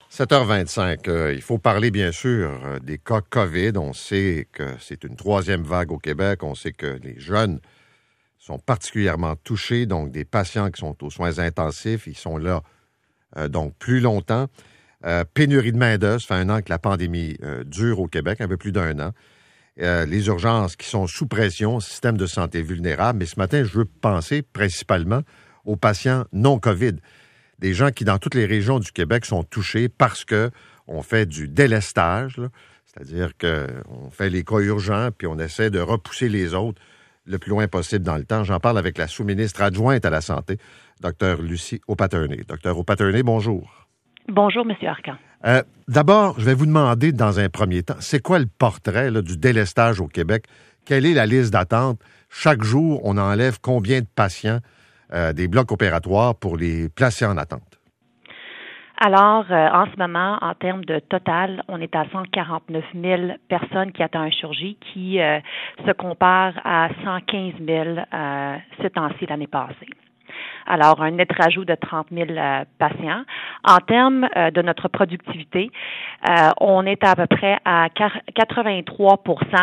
7h25, il faut parler bien sûr des cas COVID. On sait que c'est une troisième vague au Québec. On sait que les jeunes sont particulièrement touchés, donc des patients qui sont aux soins intensifs, ils sont là donc plus longtemps. Pénurie de main-d'œuvre, ça fait 1 an que la pandémie dure au Québec, un peu plus d'1 an. Les urgences qui sont sous pression, système de santé vulnérable. Mais ce matin, je veux penser principalement aux patients non COVID. Des gens qui, dans toutes les régions du Québec, sont touchés parce qu'on fait du délestage, là. C'est-à-dire qu'on fait les cas urgents, puis on essaie de repousser les autres le plus loin possible dans le temps. J'en parle avec la sous-ministre adjointe à la Santé, Dr Lucie Aupateurné. Dr Aupateurné, bonjour. Bonjour, M. Arcan. D'abord, je vais vous demander, dans un premier temps, c'est quoi le portrait là, du délestage au Québec? Quelle est la liste d'attente? Chaque jour, on enlève combien de patients des blocs opératoires pour les placer en attente? Alors, en ce moment, en termes de total, on est à 149 000 personnes qui attendent une chirurgie, qui se compare à 115 000 ce temps-ci l'année passée. Alors, un net rajout de 30 000 patients. En termes de notre productivité, on est à peu près à 83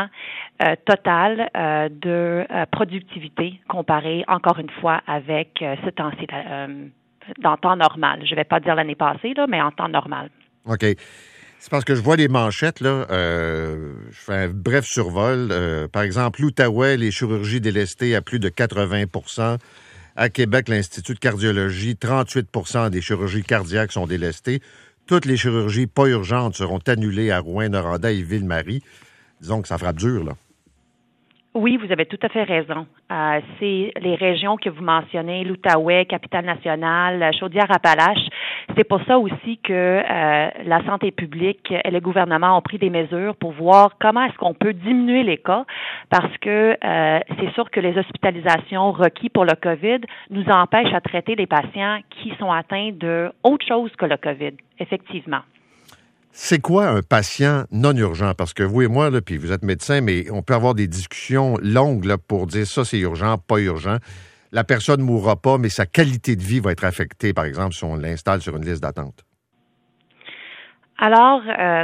total de productivité comparé, encore une fois, avec ce temps-ci dans temps normal. Je ne vais pas dire l'année passée, là, mais en temps normal. OK. C'est parce que je vois les manchettes, là. Je fais un bref survol. Par exemple, l'Outaouais, les chirurgies délestées à plus de 80 %. À Québec, l'Institut de cardiologie, 38 % des chirurgies cardiaques sont délestées. Toutes les chirurgies pas urgentes seront annulées à Rouyn-Noranda et Ville-Marie. Disons que ça frappe dur, là. Oui, vous avez tout à fait raison. C'est les régions que vous mentionnez, l'Outaouais, Capitale-Nationale, Chaudière-Appalaches. C'est pour ça aussi que la santé publique et le gouvernement ont pris des mesures pour voir comment est-ce qu'on peut diminuer les cas, parce que c'est sûr que les hospitalisations requises pour le COVID nous empêchent à traiter des patients qui sont atteints de autre chose que le COVID, effectivement. C'est quoi un patient non urgent? Parce que vous et moi, là, puis vous êtes médecin, mais on peut avoir des discussions longues là, pour dire ça, c'est urgent, pas urgent. La personne ne mourra pas, mais sa qualité de vie va être affectée, par exemple, si on l'installe sur une liste d'attente. Alors,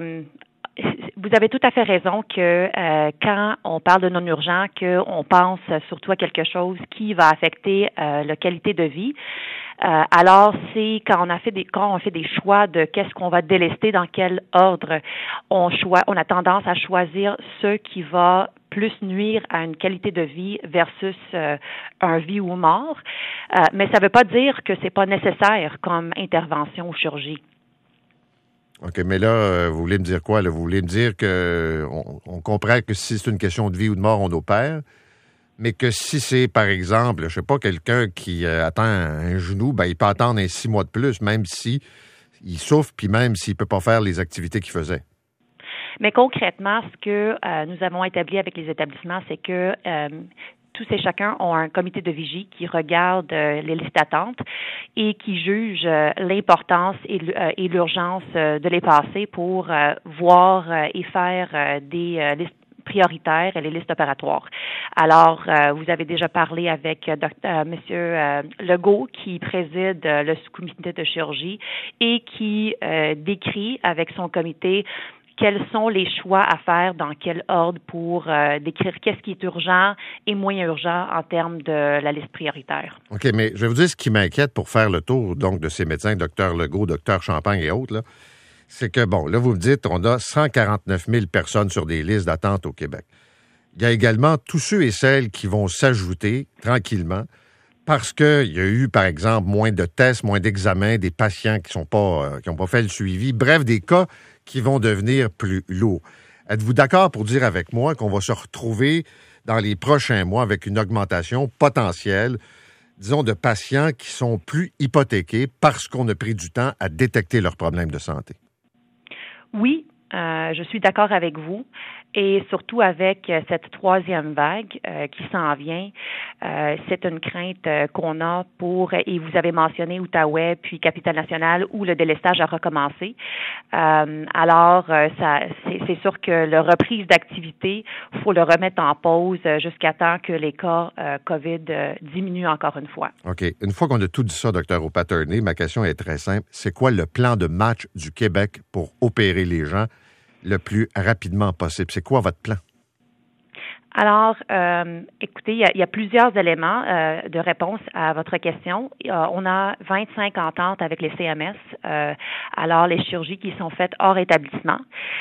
vous avez tout à fait raison que quand on parle de non-urgent, qu'on pense surtout à quelque chose qui va affecter la qualité de vie. Alors, c'est quand on fait des choix de qu'est-ce qu'on va délester, dans quel ordre, on a tendance à choisir ce qui va plus nuire à une qualité de vie versus un vie ou mort. Mais ça ne veut pas dire que c'est pas nécessaire comme intervention ou chirurgie. OK, mais là, vous voulez me dire quoi? Là? Vous voulez me dire qu'on comprend que si c'est une question de vie ou de mort, on opère, mais que si c'est, par exemple, je sais pas, quelqu'un qui attend un genou, ben il peut attendre 6 mois de plus, même si il souffre, puis même s'il peut pas faire les activités qu'il faisait. Mais concrètement, ce que nous avons établi avec les établissements, c'est que tous et chacun ont un comité de vigie qui regarde les listes d'attente et qui juge l'importance et l'urgence de les passer pour voir et faire des listes prioritaires et les listes opératoires. Alors, vous avez déjà parlé avec Monsieur Legault, qui préside le sous-comité de chirurgie et qui décrit avec son comité quels sont les choix à faire, dans quel ordre pour décrire qu'est-ce qui est urgent et moins urgent en termes de la liste prioritaire. OK, mais je vais vous dire ce qui m'inquiète pour faire le tour donc de ces médecins, Dr Legault, Dr Champagne et autres, là, c'est que, bon, là, vous me dites, on a 149 000 personnes sur des listes d'attente au Québec. Il y a également tous ceux et celles qui vont s'ajouter tranquillement parce qu'il y a eu, par exemple, moins de tests, moins d'examens, des patients qui n'ont pas fait le suivi, bref, des cas qui vont devenir plus lourds. Êtes-vous d'accord pour dire avec moi qu'on va se retrouver dans les prochains mois avec une augmentation potentielle, disons, de patients qui sont plus hypothéqués parce qu'on a pris du temps à détecter leurs problèmes de santé? Oui, je suis d'accord avec vous. Et surtout avec cette troisième vague qui s'en vient, c'est une crainte qu'on a et vous avez mentionné Outaouais, puis Capitale-Nationale, où le délestage a recommencé. Alors, c'est sûr que la reprise d'activité, il faut le remettre en pause jusqu'à temps que les cas COVID diminuent encore une fois. OK. Une fois qu'on a tout dit ça, Dr. O'Patterney, ma question est très simple. C'est quoi le plan de match du Québec pour opérer les gens le plus rapidement possible? C'est quoi votre plan? Alors, écoutez, il y a plusieurs éléments de réponse à votre question. On a 25 ententes avec les CMS, alors les chirurgies qui sont faites hors établissement.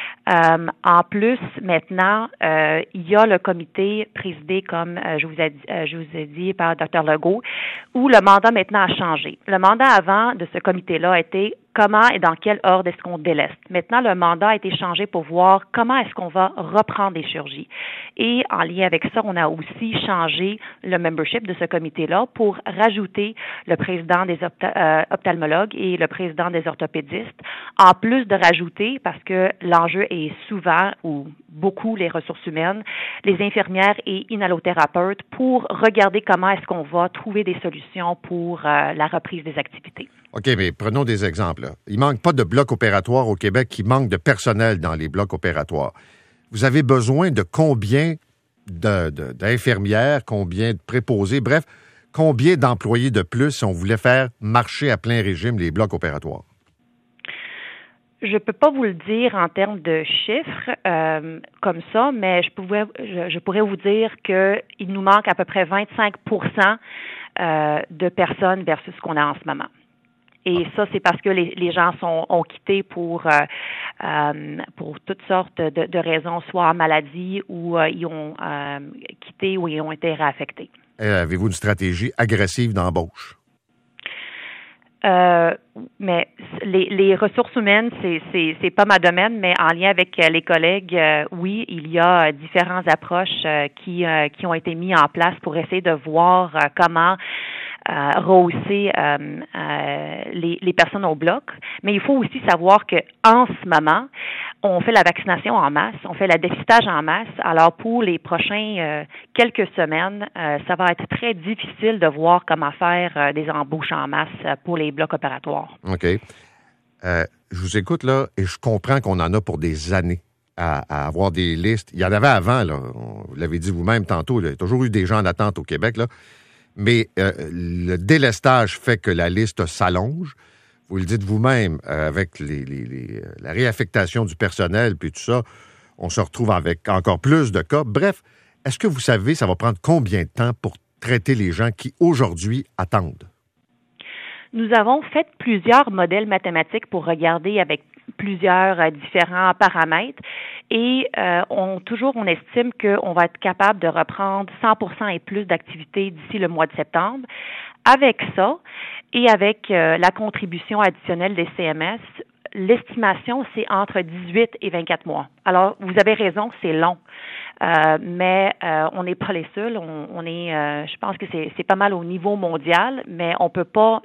En plus, maintenant, il y a le comité présidé, comme je vous ai dit par Dr. Legault, où le mandat maintenant a changé. Le mandat avant de ce comité-là a été comment et dans quel ordre est-ce qu'on déleste. Maintenant, le mandat a été changé pour voir comment est-ce qu'on va reprendre les chirurgies. Et en lien avec ça, on a aussi changé le membership de ce comité-là pour rajouter le président des ophtalmologues et le président des orthopédistes, en plus de rajouter, parce que l'enjeu est souvent ou beaucoup les ressources humaines, les infirmières et inhalothérapeutes pour regarder comment est-ce qu'on va trouver des solutions pour la reprise des activités. OK, mais prenons des exemples. Il ne manque pas de blocs opératoires au Québec, il manque de personnel dans les blocs opératoires. Vous avez besoin de combien d'infirmières, combien de préposés, bref, combien d'employés de plus si on voulait faire marcher à plein régime les blocs opératoires? Je peux pas vous le dire en termes de chiffres comme ça, mais je pourrais vous dire qu'il nous manque à peu près 25 de personnes versus ce qu'on a en ce moment. Et ça, c'est parce que les gens ont quitté pour toutes sortes de raisons, soit en maladie ou ils ont quitté ou ils ont été réaffectés. Avez-vous une stratégie agressive d'embauche? Mais les ressources humaines, c'est pas ma domaine, mais en lien avec les collègues, oui, il y a différentes approches qui ont été mises en place pour essayer de voir comment rehausser les personnes au bloc. Mais il faut aussi savoir que en ce moment, on fait la vaccination en masse, on fait le dépistage en masse. Alors, pour les prochains quelques semaines, ça va être très difficile de voir comment faire des embauches en masse pour les blocs opératoires. OK. Je vous écoute, là, et je comprends qu'on en a pour des années à avoir des listes. Il y en avait avant, là. Vous l'avez dit vous-même tantôt, il y a toujours eu des gens en attente au Québec, là. Mais le délestage fait que la liste s'allonge. Vous le dites vous-même, avec la réaffectation du personnel puis tout ça, on se retrouve avec encore plus de cas. Bref, est-ce que vous savez, ça va prendre combien de temps pour traiter les gens qui, aujourd'hui, attendent? Nous avons fait plusieurs modèles mathématiques pour regarder avec plusieurs différents paramètres et on estime qu'on va être capable de reprendre 100% et plus d'activités d'ici le mois de septembre. Avec ça et avec la contribution additionnelle des CMS, l'estimation, c'est entre 18 et 24 mois. Alors, vous avez raison, c'est long. Mais on n'est pas les seuls. On est, je pense que c'est pas mal au niveau mondial, mais on peut pas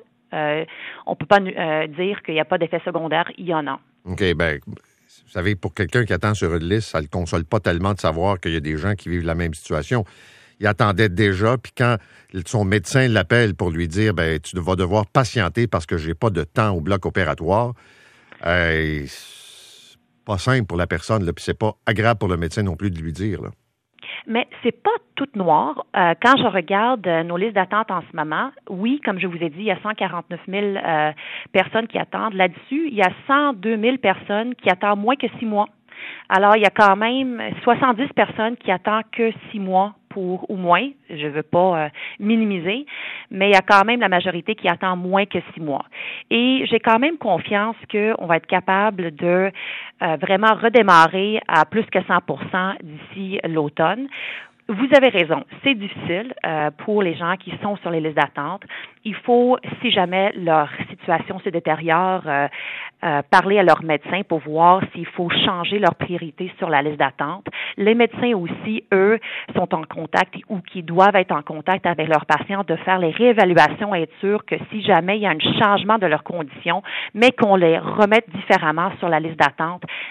dire qu'il n'y a pas d'effet secondaire. Il y en a. OK. Bien, vous savez, pour quelqu'un qui attend sur une liste, ça ne le console pas tellement de savoir qu'il y a des gens qui vivent la même situation. Il attendait déjà, puis quand son médecin l'appelle pour lui dire « tu vas devoir patienter parce que j'ai pas de temps au bloc opératoire », c'est pas simple pour la personne, là, puis c'est pas agréable pour le médecin non plus de lui dire, là. Mais c'est pas tout noir. Quand je regarde nos listes d'attente en ce moment, oui, comme je vous ai dit, il y a 149 000 personnes qui attendent. Là-dessus, il y a 102 000 personnes qui attendent moins que 6 mois. Alors, il y a quand même 70 personnes qui attendent que 6 mois pour ou moins. Je ne veux pas minimiser, mais il y a quand même la majorité qui attend moins que 6 mois. Et j'ai quand même confiance qu'on va être capable de vraiment redémarrer à plus que 100% d'ici l'automne. Vous avez raison, c'est difficile pour les gens qui sont sur les listes d'attente. Il faut, si jamais leur situation se détériore, parler à leur médecin pour voir s'il faut changer leur priorité sur la liste d'attente. Les médecins aussi, eux, sont en contact ou qui doivent être en contact avec leurs patients, de faire les réévaluations et être sûr que si jamais il y a un changement de leurs conditions, mais qu'on les remette différemment sur la liste d'attente,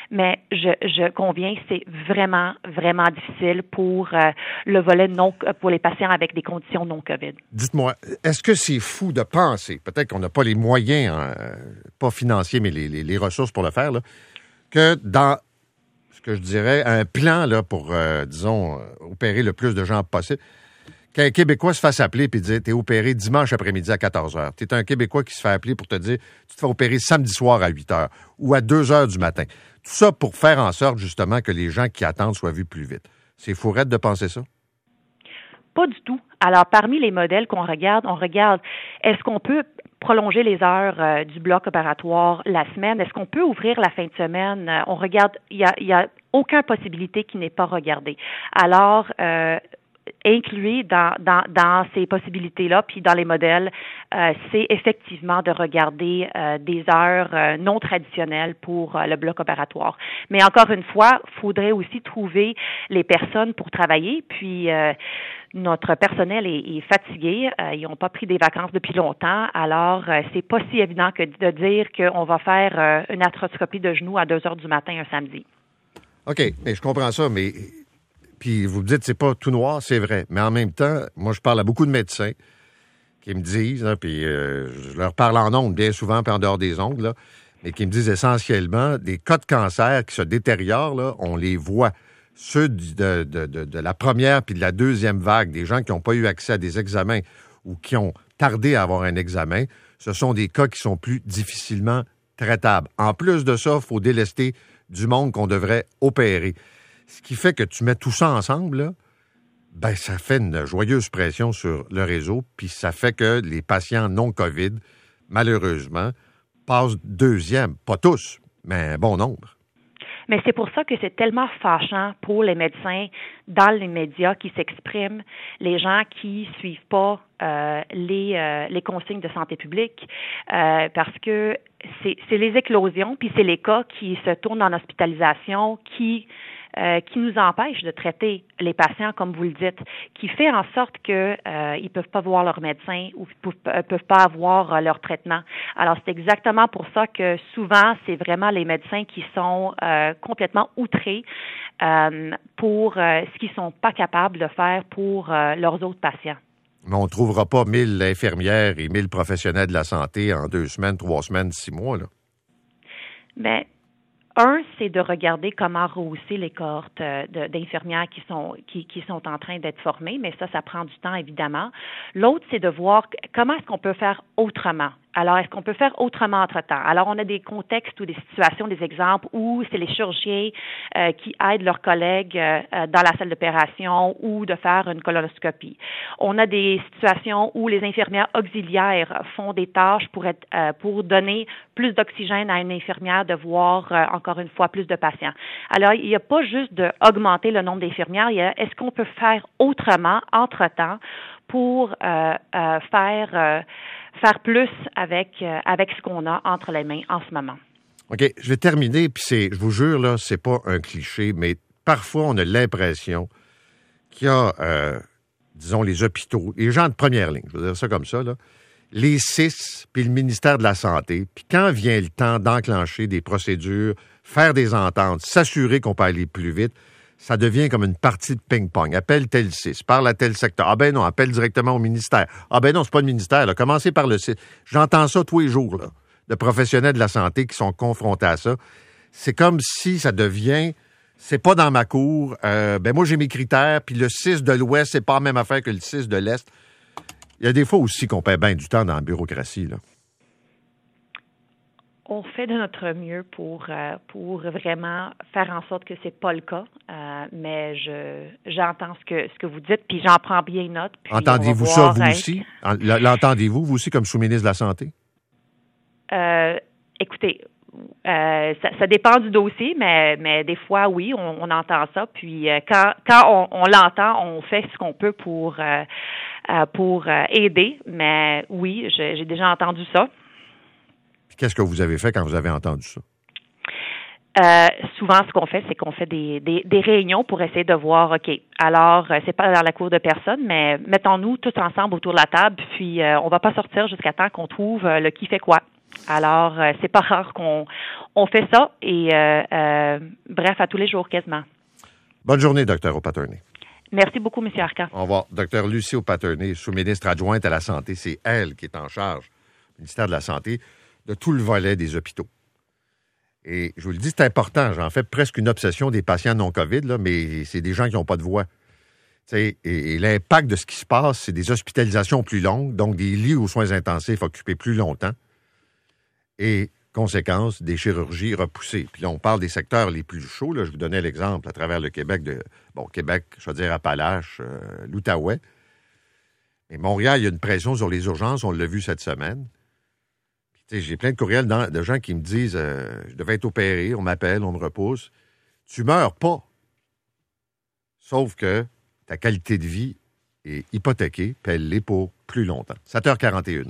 mais je conviens, c'est vraiment, vraiment difficile pour le volet pour les patients avec des conditions non COVID. Dites-moi, est-ce que c'est fou de penser, peut-être qu'on n'a pas les moyens, pas financiers, mais les ressources pour le faire, là, que dans ce que je dirais, un plan là, pour, disons, opérer le plus de gens possible, qu'un Québécois se fasse appeler et dire « T'es opéré dimanche après-midi à 14 h. T'es un Québécois qui se fait appeler pour te dire « Tu te fais opérer samedi soir à 8 h ou à 2 h du matin. » Tout ça pour faire en sorte, justement, que les gens qui attendent soient vus plus vite. C'est fourrette de penser ça? Pas du tout. Alors, parmi les modèles qu'on regarde, on regarde, est-ce qu'on peut prolonger les heures du bloc opératoire la semaine? Est-ce qu'on peut ouvrir la fin de semaine? On regarde, il y a aucune possibilité qui n'est pas regardée. Alors, inclus dans ces possibilités-là, puis dans les modèles, c'est effectivement de regarder des heures non traditionnelles pour le bloc opératoire. Mais encore une fois, il faudrait aussi trouver les personnes pour travailler, puis notre personnel est fatigué, ils n'ont pas pris des vacances depuis longtemps, alors c'est pas si évident que de dire qu'on va faire une arthroscopie de genou à 2 h du matin un samedi. OK, mais je comprends ça, mais puis vous me dites c'est pas tout noir, c'est vrai, mais en même temps, moi je parle à beaucoup de médecins qui me disent, hein, puis je leur parle en ondes bien souvent, puis en dehors des ondes, là, mais qui me disent essentiellement des cas de cancer qui se détériorent, là, on les voit. Ceux de la première puis de la deuxième vague, des gens qui n'ont pas eu accès à des examens ou qui ont tardé à avoir un examen, ce sont des cas qui sont plus difficilement traitables. En plus de ça, il faut délester du monde qu'on devrait opérer. Ce qui fait que tu mets tout ça ensemble, là, ben ça fait une joyeuse pression sur le réseau, puis ça fait que les patients non COVID, malheureusement, passent deuxième. Pas tous, mais un bon nombre. Mais c'est pour ça que c'est tellement fâchant pour les médecins dans les médias qui s'expriment, les gens qui suivent pas les consignes de santé publique, parce que c'est les éclosions, puis c'est les cas qui se tournent en hospitalisation, qui nous empêche de traiter les patients, comme vous le dites, qui fait en sorte que ils peuvent pas voir leur médecin ou peuvent pas avoir leur traitement. Alors, c'est exactement pour ça que souvent, c'est vraiment les médecins qui sont complètement outrés pour ce qu'ils sont pas capables de faire pour leurs autres patients. Mais on ne trouvera pas 1000 infirmières et 1000 professionnels de la santé en 2 semaines, 3 semaines, 6 mois, là. Mais c'est de regarder comment rehausser les cohortes d'infirmières qui sont en train d'être formées, mais ça prend du temps, évidemment. L'autre, c'est de voir comment est-ce qu'on peut faire autrement. Alors, est-ce qu'on peut faire autrement entre-temps? Alors, on a des contextes ou des situations, des exemples où c'est les chirurgiens qui aident leurs collègues dans la salle d'opération ou de faire une colonoscopie. On a des situations où les infirmières auxiliaires font des tâches pour donner plus d'oxygène à une infirmière, de voir, encore une fois, plus de patients. Alors, il n'y a pas juste d'augmenter le nombre d'infirmières, il y a est-ce qu'on peut faire autrement entre-temps pour faire plus avec ce qu'on a entre les mains en ce moment. OK, je vais terminer, puis je vous jure, là, c'est pas un cliché, mais parfois, on a l'impression qu'il y a, disons, les hôpitaux, les gens de première ligne, je veux dire ça comme ça, là, les CIS, puis le ministère de la Santé, puis quand vient le temps d'enclencher des procédures, faire des ententes, s'assurer qu'on peut aller plus vite, ça devient comme une partie de ping-pong. Appelle tel CIS, parle à tel secteur. Ah ben non, appelle directement au ministère. Ah ben non, c'est pas le ministère, là. Commencez par le CIS. J'entends ça tous les jours, là, de professionnels de la santé qui sont confrontés à ça. C'est comme si ça devient, c'est pas dans ma cour, moi j'ai mes critères, puis le CIS de l'Ouest, c'est pas la même affaire que le CIS de l'Est. Il y a des fois aussi qu'on perd bien du temps dans la bureaucratie, là. On fait de notre mieux pour vraiment faire en sorte que c'est pas le cas, mais j'entends ce que vous dites, puis j'en prends bien note. Entendez-vous ça, vous aussi? L'entendez-vous, vous aussi, comme sous-ministre de la Santé? Écoutez, ça dépend du dossier, mais des fois, oui, on entend ça. Puis quand on l'entend, on fait ce qu'on peut pour aider. Mais oui, j'ai déjà entendu ça. Qu'est-ce que vous avez fait quand vous avez entendu ça? Souvent, ce qu'on fait, c'est qu'on fait des réunions pour essayer de voir, OK, alors, c'est pas dans la cour de personne, mais mettons-nous tous ensemble autour de la table, puis on va pas sortir jusqu'à temps qu'on trouve le qui fait quoi. Alors, c'est pas rare qu'on fait ça et bref, à tous les jours quasiment. Bonne journée, Dr. O'Patterney. Merci beaucoup, M. Arcan. Au revoir. Dr. Lucie O'Patterney, sous-ministre adjointe à la Santé. C'est elle qui est en charge, du ministère de la Santé, de tout le volet des hôpitaux. Et je vous le dis, c'est important. J'en fais presque une obsession des patients non-COVID, là, mais c'est des gens qui n'ont pas de voix. Et l'impact de ce qui se passe, c'est des hospitalisations plus longues, donc des lits aux soins intensifs occupés plus longtemps. Et, conséquence, des chirurgies repoussées. Puis là, on parle des secteurs les plus chauds. Là, je vous donnais l'exemple à travers le Québec, Québec, je veux dire Appalaches, l'Outaouais. Mais Montréal, il y a une pression sur les urgences, on l'a vu cette semaine. Puis, j'ai plein de courriels de gens qui me disent je devais être opéré, on m'appelle, on me repousse. Tu meurs pas. Sauf que ta qualité de vie est hypothéquée, puis elle l'est pour plus longtemps. 7h41.